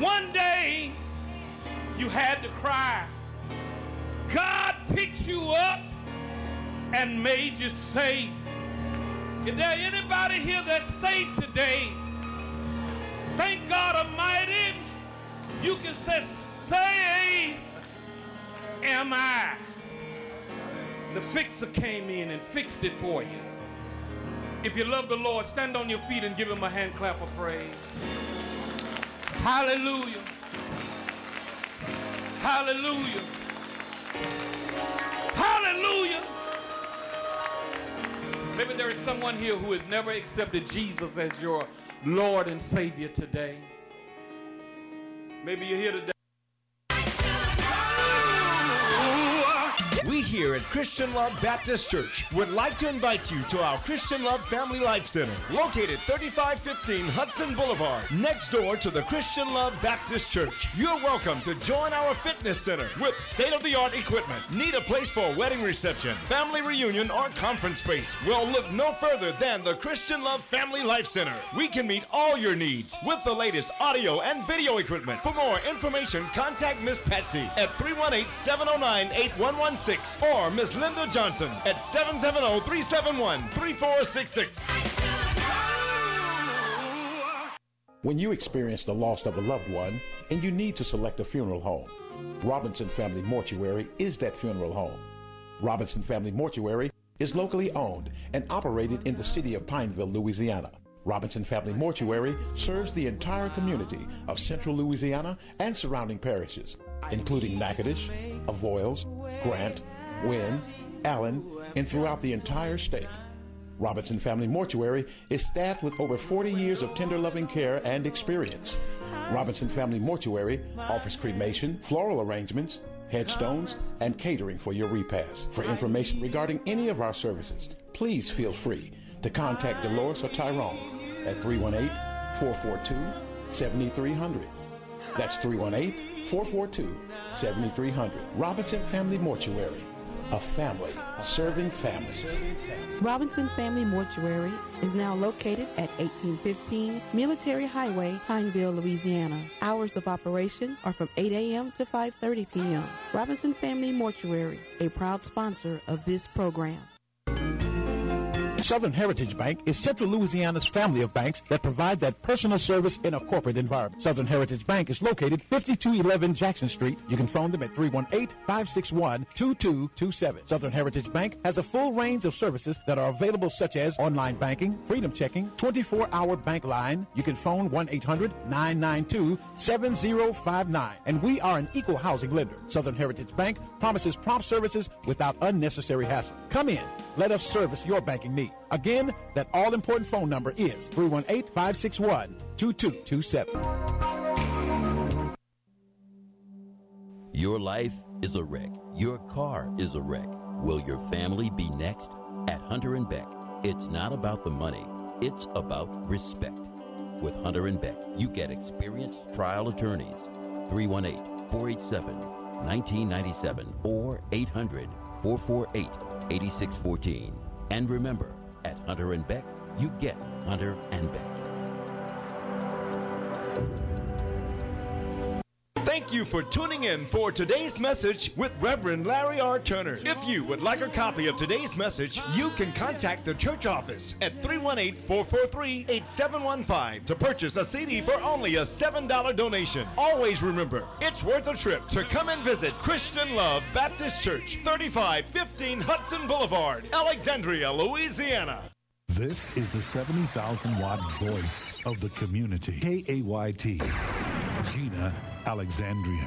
One day you had to cry. God picked you up and made you safe. Is there anybody here that's safe today? Thank God Almighty, you can say, "Safe am I." The fixer came in and fixed it for you. If you love the Lord, stand on your feet and give him a hand clap of praise. Hallelujah. Hallelujah. Hallelujah. Maybe there is someone here who has never accepted Jesus as your Lord and Savior today. Maybe you're here today. We here at Christian Love Baptist Church would like to invite you to our Christian Love Family Life Center, located 3515 Hudson Boulevard, next door to the Christian Love Baptist Church. You're welcome to join our fitness center with state-of-the-art equipment. Need a place for a wedding reception, family reunion, or conference space? Well, look no further than the Christian Love Family Life Center. We can meet all your needs with the latest audio and video equipment. For more information, contact Miss Patsy at 318-709-8116 or Miss Linda Johnson at 770-371-3466. When you experience the loss of a loved one and you need to select a funeral home, Robinson Family Mortuary is that funeral home. Robinson Family Mortuary is locally owned and operated in the city of Pineville, Louisiana. Robinson Family Mortuary serves the entire community of central Louisiana and surrounding parishes, including Natchitoches, Avoyelles, Grant, Wynne, Allen, and throughout the entire state. Robinson Family Mortuary is staffed with over 40 years of tender loving care and experience. Robinson Family Mortuary offers cremation, floral arrangements, headstones, and catering for your repast. For information regarding any of our services, please feel free to contact Dolores or Tyrone at 318-442-7300. That's 318-442-7300. Robinson Family Mortuary, a family serving families. Robinson Family Mortuary is now located at 1815 Military Highway, Pineville, Louisiana. Hours of operation are from 8 a.m. to 5:30 p.m. Robinson Family Mortuary, a proud sponsor of this program. Southern Heritage Bank is Central Louisiana's family of banks that provide that personal service in a corporate environment. Southern Heritage Bank is located 5211 Jackson Street. You can phone them at 318-561-2227. Southern Heritage Bank has a full range of services that are available, such as online banking, freedom checking, 24-hour bank line. You can phone 1-800-992-7059. And we are an equal housing lender. Southern Heritage Bank promises prompt services without unnecessary hassle. Come in. Let us service your banking need. Again, that all-important phone number is 318-561-2227. Your life is a wreck. Your car is a wreck. Will your family be next? At Hunter & Beck, it's not about the money. It's about respect. With Hunter & Beck, you get experienced trial attorneys. 318-487-1997 or 800-448-8614. And remember, at Hunter & Beck, you get Hunter & Beck. Thank you for tuning in for today's message with Reverend Larry R. Turner. If you would like a copy of today's message, you can contact the church office at 318-443-8715 to purchase a CD for only a $7 donation. Always remember, it's worth a trip to come and visit Christian Love Baptist Church, 3515 Hudson Boulevard, Alexandria, Louisiana. This is the 70,000-watt voice of the community. KAYT, Gina, Alexandria.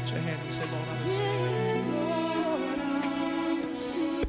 lift your hands and say, Lord, I receive. Lord, I receive.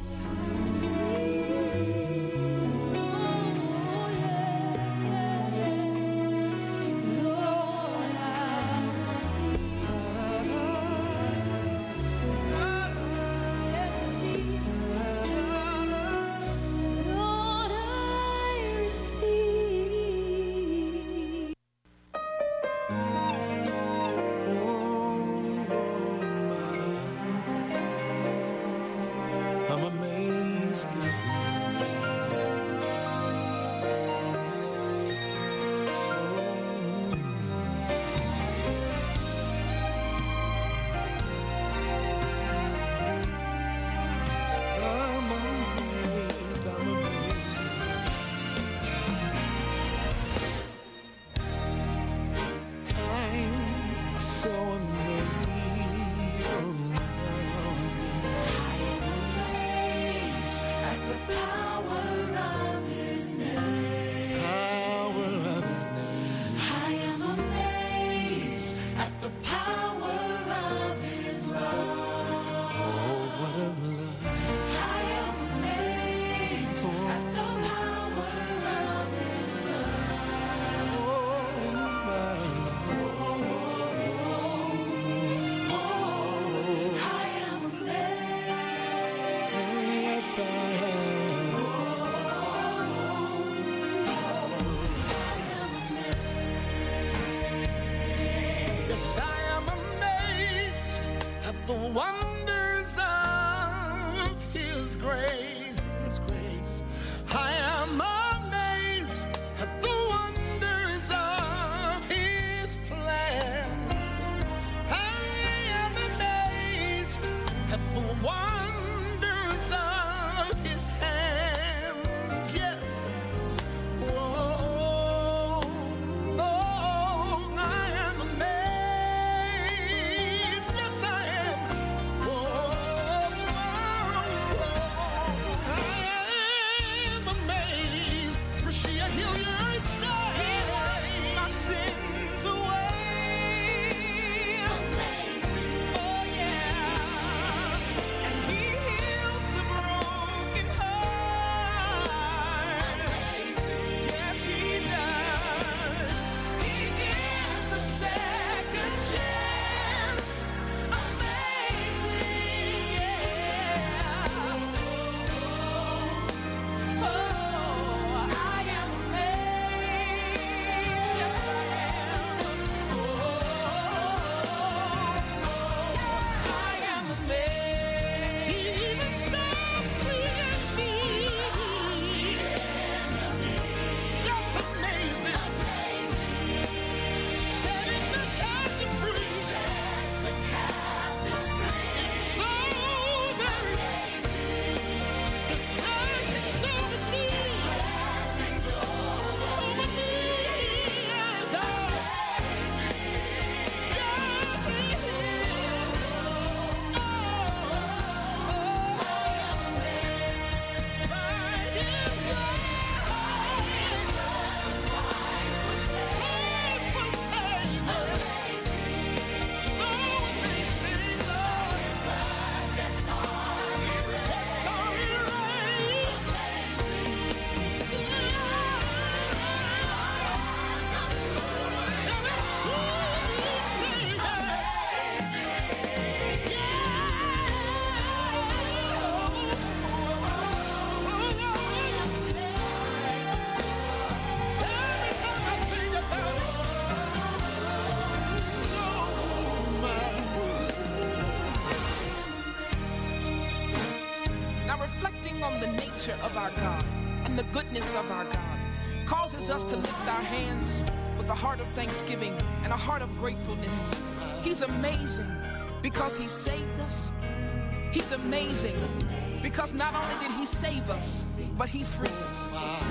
Of our God and the goodness of our God causes us to lift our hands with a heart of thanksgiving and a heart of gratefulness. He's amazing because he saved us. He's amazing because not only did he save us, but he freed us.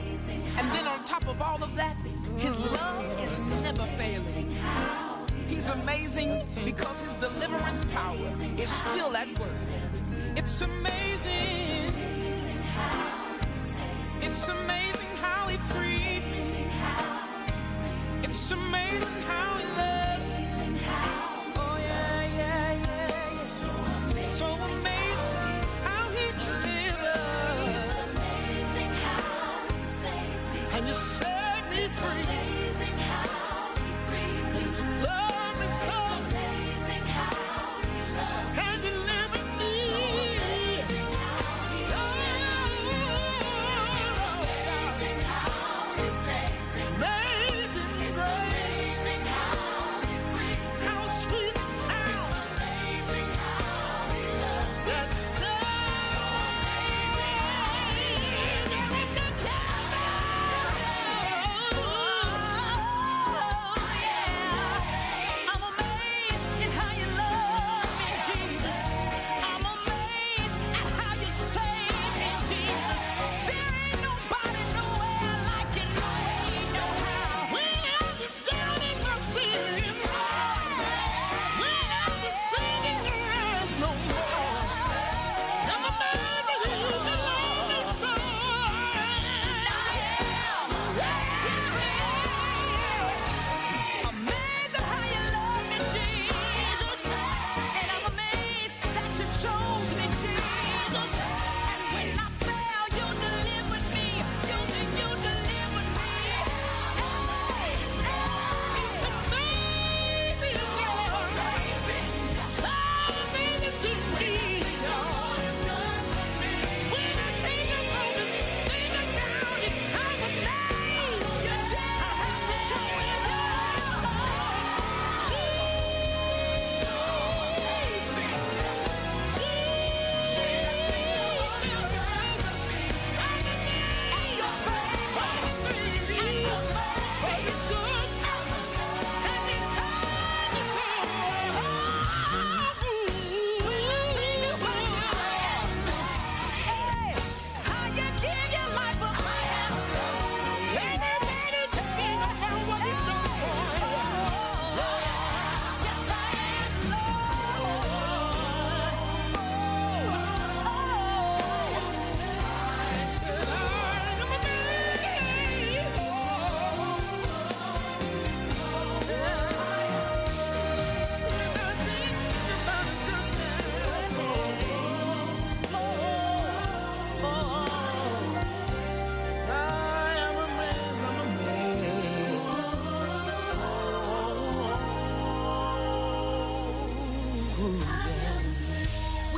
And then on top of all of that, his love is never failing. He's amazing because his deliverance power is still at work. It's amazing. It's amazing how he freed me. It's amazing how he loves me. Oh yeah,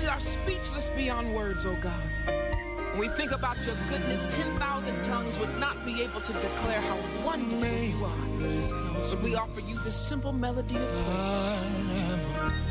are speechless beyond words, oh God. When we think about your goodness, 10,000 tongues would not be able to declare how wonderful you are. But we offer you this simple melody of praise.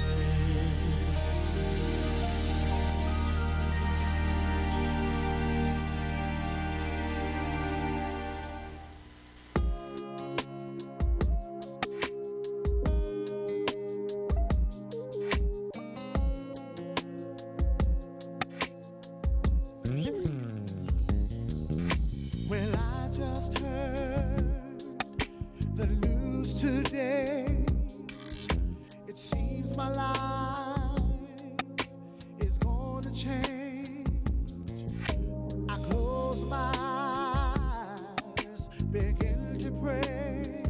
Well, I just heard the news today. It seems my life is going to change. I close my eyes, begin to pray.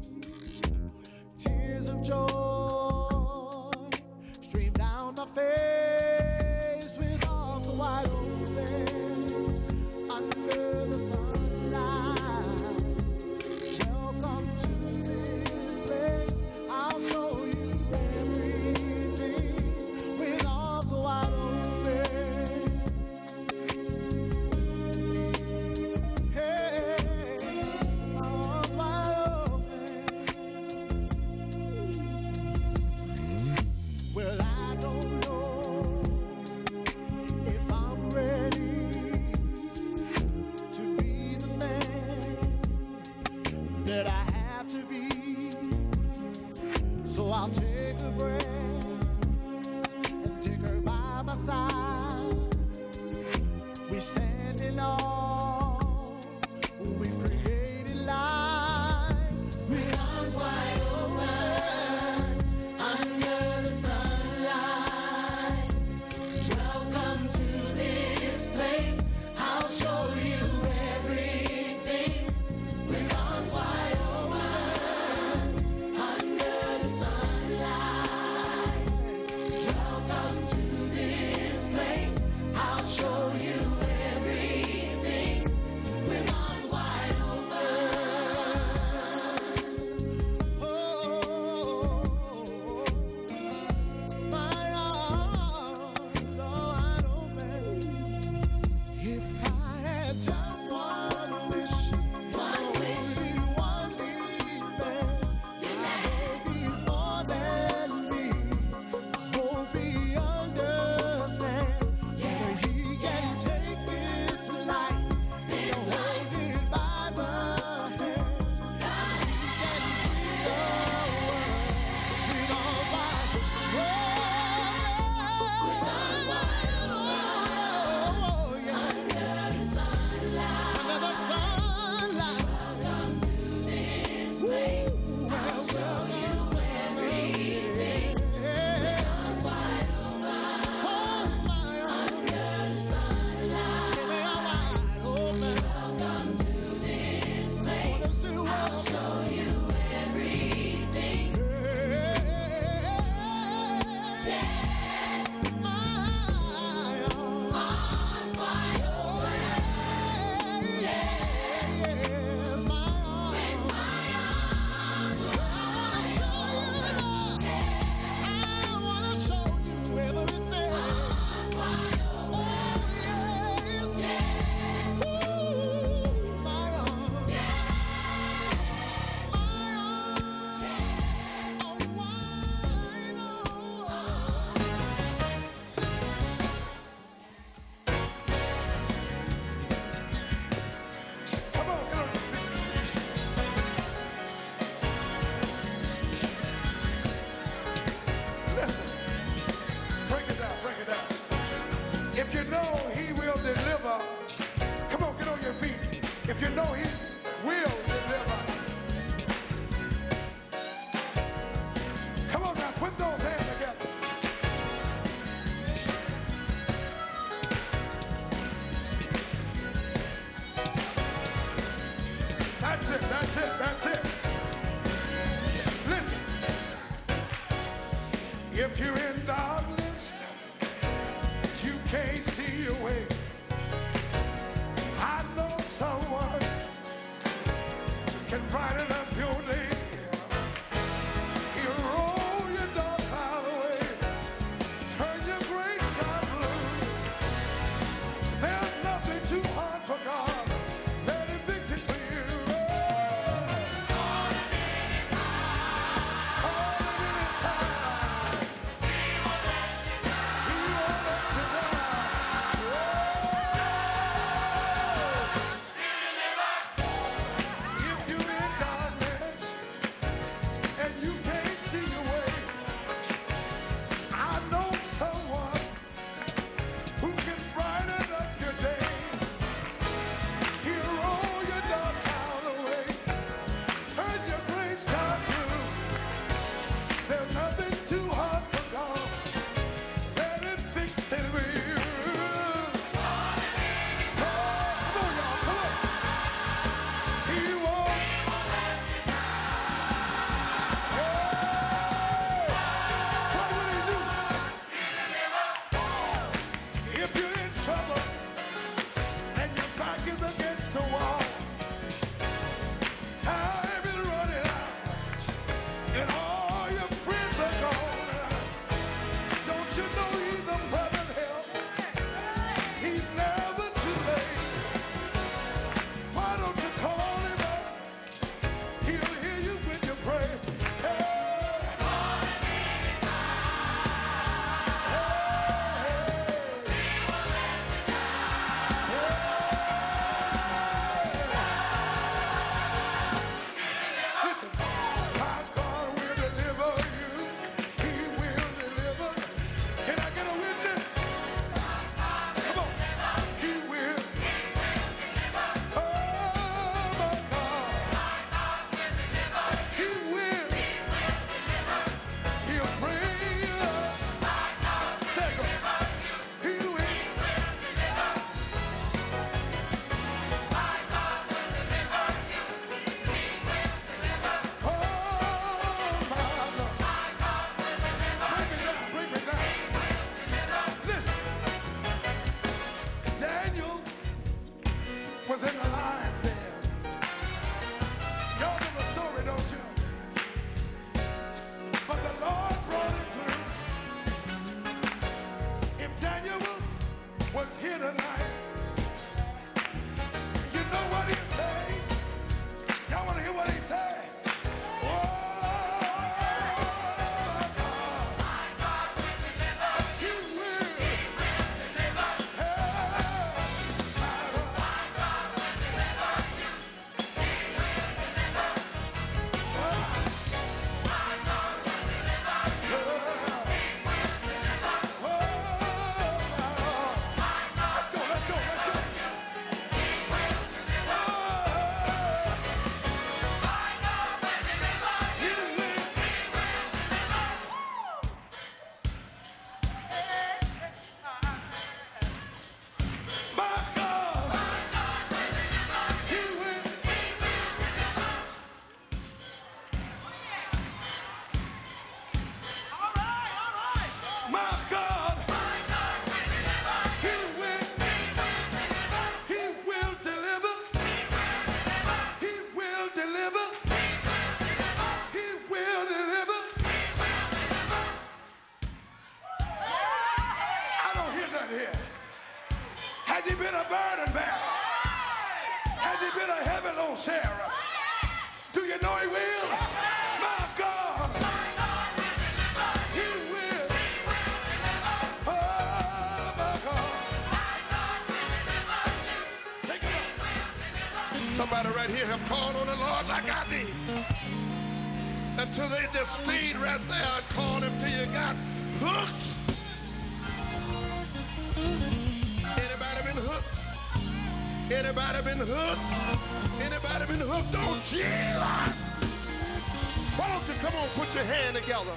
Tears of joy stream down my face with arms wide open under the sun. I'll take a breath and take her by my side. We stand in awe, we've created life. With arms wide open, under the sunlight. Welcome to this place, I'll show you everything. With arms wide open, under the sunlight. Welcome to this place, I'll show you everything. With arms wide open. Oh, my arms are wide open. If I had just one wish, only one need, I hope he's more than me. I hope he understands that he can take this life and hold it by the hand. He can free the world with arms wide open. With arms wide open. Under the sunlight. Under the sunlight. Welcome to this place, I'll show you everything. With arms wide open. Oh, my arms. Under the sunlight. They are wide open. Welcome to this place, I'll show you everything. Yes, my arms wide open. Yes, my arms. With my arms I wanna show you everything. Arms wide open. Oh, yes. Ooh, my arms. My arms are wide Come on, come on. Listen, break it down, break it down. If you know he will deliver, come on, get on your feet. If you know he will deliver, come on now, put those hands together. That's it, that's it, that's it. Listen, if you're in darkness, you can't see your way. I know someone can brighten up your day. He'll roll your dark cloud away, turn your gray side right here have called on the Lord like I did. Until they just stayed right there and called him till you got hooked. Anybody been hooked? Anybody been hooked? Anybody been hooked on Jesus? Why don't you come on, put your hand together.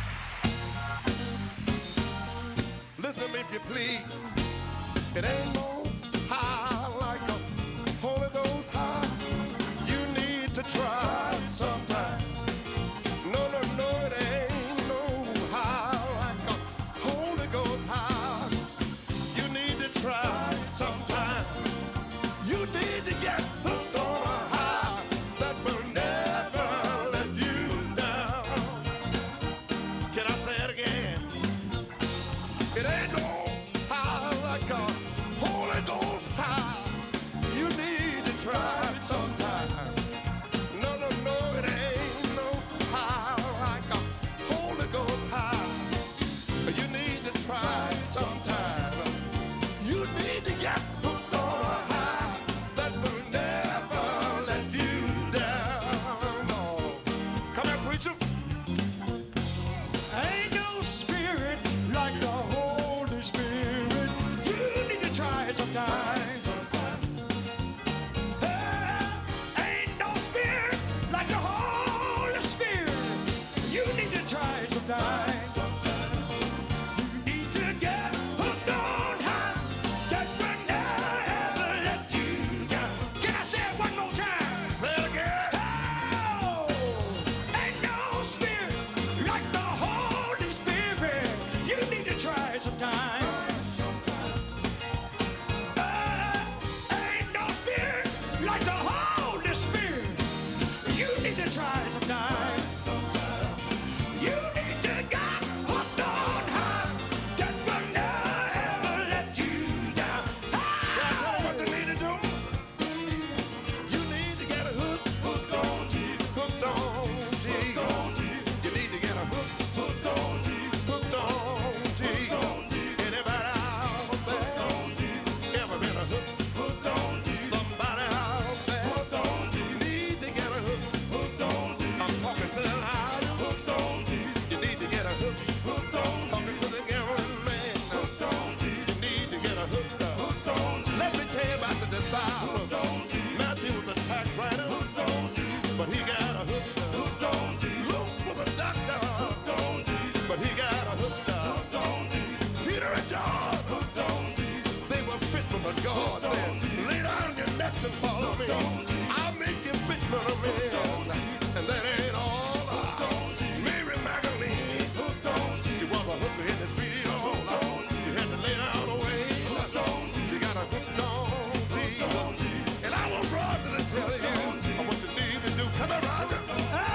Listen to me if you please. It ain't no